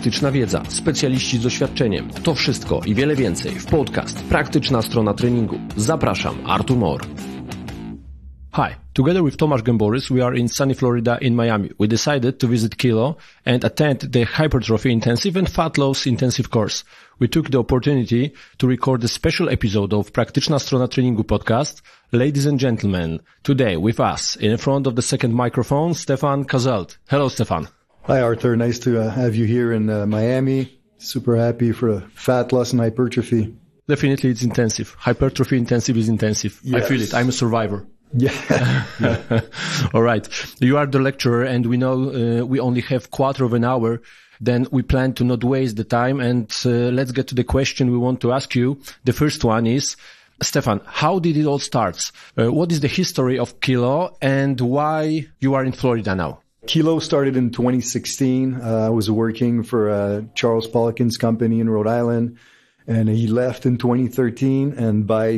praktyczna wiedza, specjaliści z doświadczeniem. To wszystko i wiele więcej w podcast Praktyczna strona treningu. Zapraszam, Artur Mor. Hi, together with Tomasz Gęborys, we are in sunny Florida in Miami. We decided to visit Kilo and attend the Hypertrophy Intensive and Fat Loss Intensive course. We took the opportunity to record a special episode of Praktyczna strona treningu podcast. Ladies and gentlemen, today with us, in front of the second microphone, Stefan Kazelt. Hello, Stefan. Hi, Arthur. Nice to have you here in Miami. Super happy for the fat loss and hypertrophy. Definitely it's intensive. Hypertrophy intensive is intensive. Yes. I feel it. I'm a survivor. Yeah. All right. You are the lecturer and we know we only have quarter of an hour. Then we plan to not waste the time and let's get to the question we want to ask you. The first one is, Stefan, how did it all start? What is the history of Kilo and why you are in Florida now? Kilo started in 2016. I was working for Charles Poliquin's company in Rhode Island, and he left in 2013. And by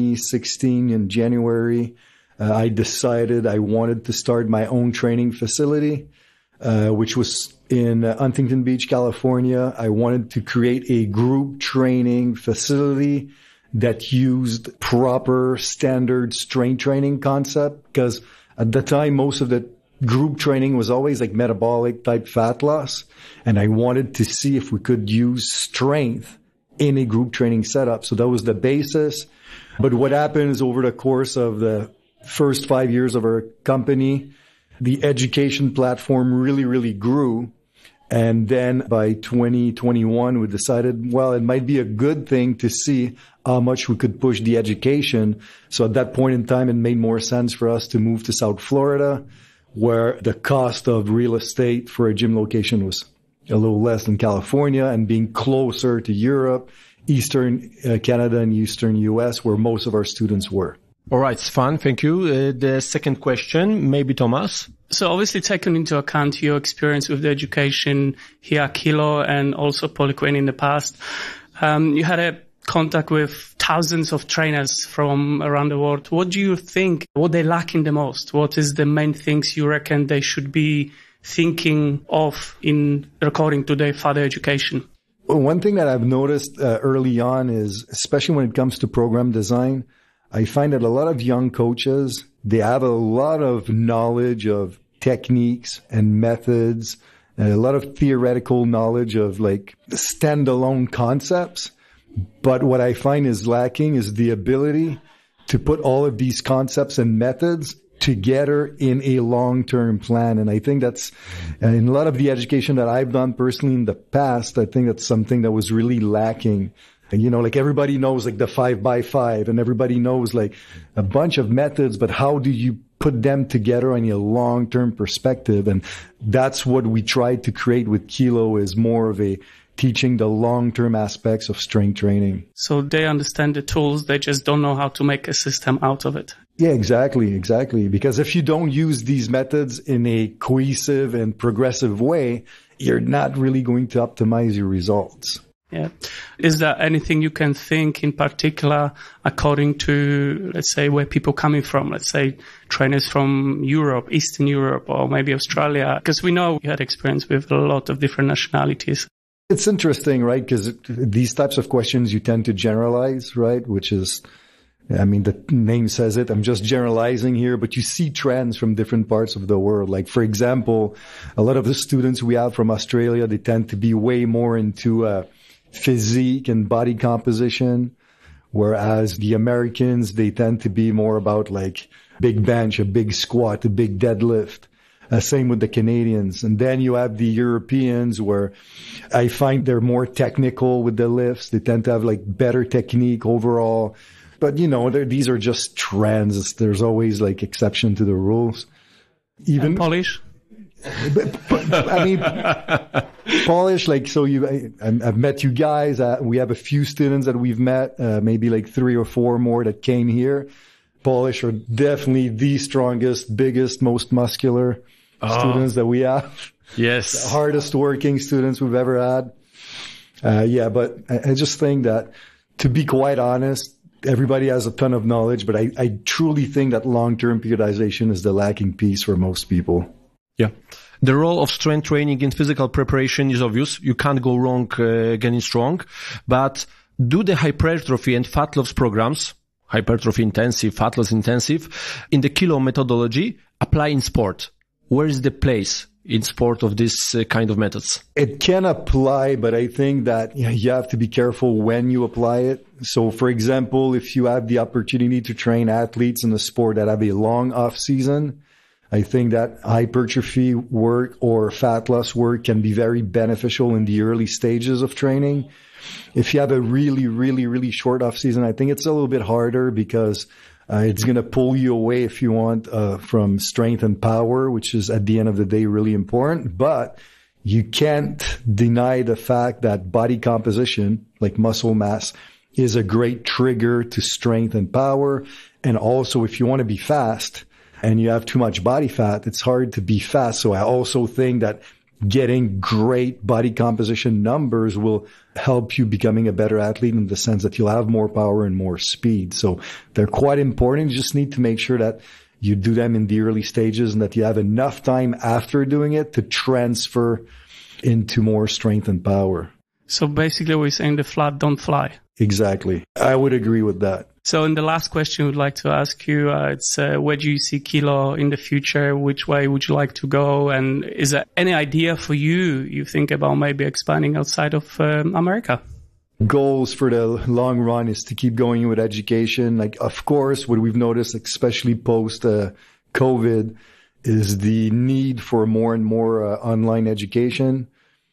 2016 in January, I decided I wanted to start my own training facility, which was in Huntington Beach, California. I wanted to create a group training facility that used proper standard strength training concept, because at the time, most of the group training was always like metabolic type fat loss. And I wanted to see if we could use strength in a group training setup. So that was the basis. But what happened is over the course of the first 5 years of our company, the education platform really grew. And then by 2021, we decided, well, it might be a good thing to see how much we could push the education. So at that point in time, it made more sense for us to move to South Florida, where the cost of real estate for a gym location was a little less than California, and being closer to Europe, Eastern Canada and Eastern US, where most of our students were. All right, Stefan, thank you. The second question, maybe Thomas. So obviously taking into account your experience with the education here at Kilo and also Poliquin in the past, you had a contact with thousands of trainers from around the world. What do you think, what they lacking the most? What is the main things you reckon they should be thinking of in recording to their further education? Well, one thing that I've noticed early on is, especially when it comes to program design, I find that a lot of young coaches, they have a lot of knowledge of techniques and methods, and a lot of theoretical knowledge of like standalone concepts. But what I find is lacking is the ability to put all of these concepts and methods together in a long-term plan. And I think that's, in a lot of the education that I've done personally in the past, I think that's something that was really lacking. And, you know, like everybody knows like the 5x5 and everybody knows like a bunch of methods, but how do you put them together in a long-term perspective? And that's what we tried to create with Kilo, is more of a teaching the long-term aspects of strength training. So they understand the tools, they just don't know how to make a system out of it. Yeah, exactly. Because if you don't use these methods in a cohesive and progressive way, you're not really going to optimize your results. Yeah. Is there anything you can think in particular according to, let's say, where people coming from? Let's say trainers from Europe, Eastern Europe, or maybe Australia? Because we know you had experience with a lot of different nationalities. It's interesting, right? Because these types of questions you tend to generalize, right? Which is, I mean, the name says it. I'm just generalizing here, but you see trends from different parts of the world. Like, for example, a lot of the students we have from Australia, they tend to be way more into physique and body composition, whereas the Americans, they tend to be more about like big bench, a big squat, a big deadlift. Same with the Canadians. And then you have the Europeans, where I find they're more technical with the lifts. They tend to have like better technique overall. But, you know, these are just trends. There's always like exception to the rules. Even and Polish? I mean, Polish, like, so I've met you guys. We have a few students that we've met, maybe like 3 or 4 more that came here. Polish are definitely the strongest, biggest, most muscular students that we have. Yes. The hardest working students we've ever had. But I just think that, to be quite honest, everybody has a ton of knowledge, but I truly think that long-term periodization is the lacking piece for most people. Yeah. The role of strength training in physical preparation is obvious. You can't go wrong getting strong. But do the hypertrophy and fat loss programs, hypertrophy intensive, fat loss intensive, in the Kilo methodology apply in sport? Where is the place in sport of this kind of methods? It can apply, but I think that you have to be careful when you apply it. So, for example, if you have the opportunity to train athletes in a sport that have a long off season, I think that hypertrophy work or fat loss work can be very beneficial in the early stages of training. If you have a really short off season, I think it's a little bit harder because it's going to pull you away, if you want, from strength and power, which is at the end of the day really important. But you can't deny the fact that body composition, like muscle mass, is a great trigger to strength and power. And also, if you want to be fast and you have too much body fat, it's hard to be fast. So I also think that getting great body composition numbers will help you becoming a better athlete in the sense that you'll have more power and more speed. So they're quite important. You just need to make sure that you do them in the early stages and that you have enough time after doing it to transfer into more strength and power. So basically we're saying the flat don't fly. Exactly. I would agree with that. So in the last question we'd like to ask you, it's where do you see Kilo in the future? Which way would you like to go? And is there any idea for you think about maybe expanding outside of America? Goals for the long run is to keep going with education. Like, of course, what we've noticed, especially post COVID, is the need for more and more online education.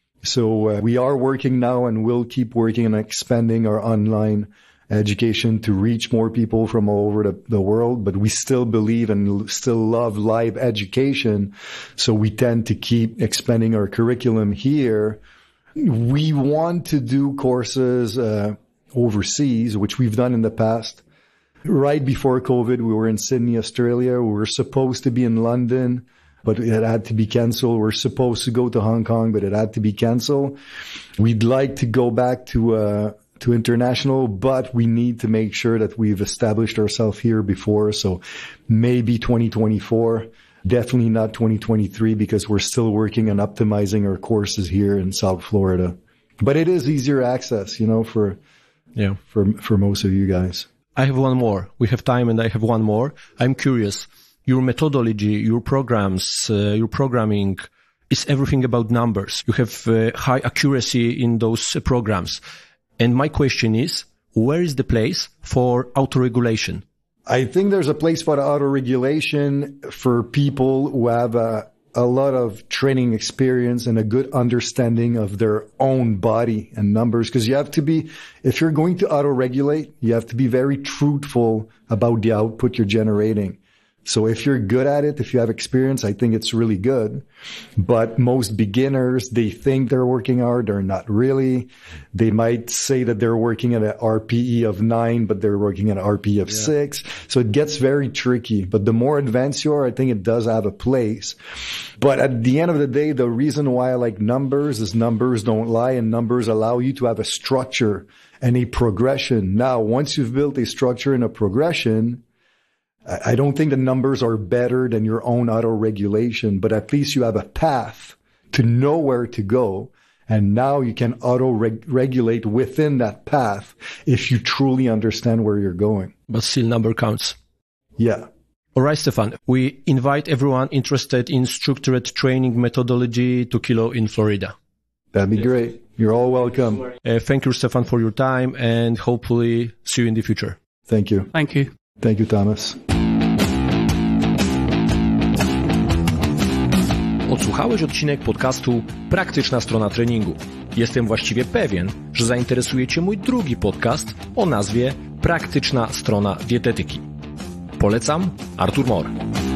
So we are working now and will keep working on expanding our online education to reach more people from all over the world. But we still believe and still love live education. So we tend to keep expanding our curriculum here. We want to do courses overseas, which we've done in the past. Right before COVID, we were in Sydney, Australia. We were supposed to be in London, but it had to be canceled. We're supposed to go to Hong Kong, but it had to be canceled. We'd like to go back to international, but we need to make sure that we've established ourselves here before. So maybe 2024, definitely not 2023, because we're still working on optimizing our courses here in South Florida. But it is easier access, for most of you guys. I have one more. We have time and I have one more. I'm curious. Your methodology, your programs, your programming is everything about numbers. You have high accuracy in those programs. And my question is, where is the place for autoregulation? I think there's a place for autoregulation for people who have a lot of training experience and a good understanding of their own body and numbers. Because you have to be, if you're going to autoregulate, you have to be very truthful about the output you're generating. So if you're good at it, if you have experience, I think it's really good. But most beginners, they think they're working hard. They're not really. They might say that they're working at an RPE of 9, but they're working at an RPE of 6. So it gets very tricky. But the more advanced you are, I think it does have a place. But at the end of the day, the reason why I like numbers is numbers don't lie, and numbers allow you to have a structure and a progression. Now, once you've built a structure and a progression, I don't think the numbers are better than your own auto-regulation, but at least you have a path to know where to go. And now you can auto-regulate within that path if you truly understand where you're going. But still number counts. Yeah. All right, Stefan. We invite everyone interested in structured training methodology to Kilo in Florida. That'd be great. You're all welcome. Thank you, Stefan, for your time, and hopefully see you in the future. Thank you. Thank you. Thank you, Thomas. Odsłuchałeś odcinek podcastu Praktyczna strona treningu. Jestem właściwie pewien, że zainteresuje Cię mój drugi podcast o nazwie Praktyczna strona dietetyki. Polecam, Artur Mor.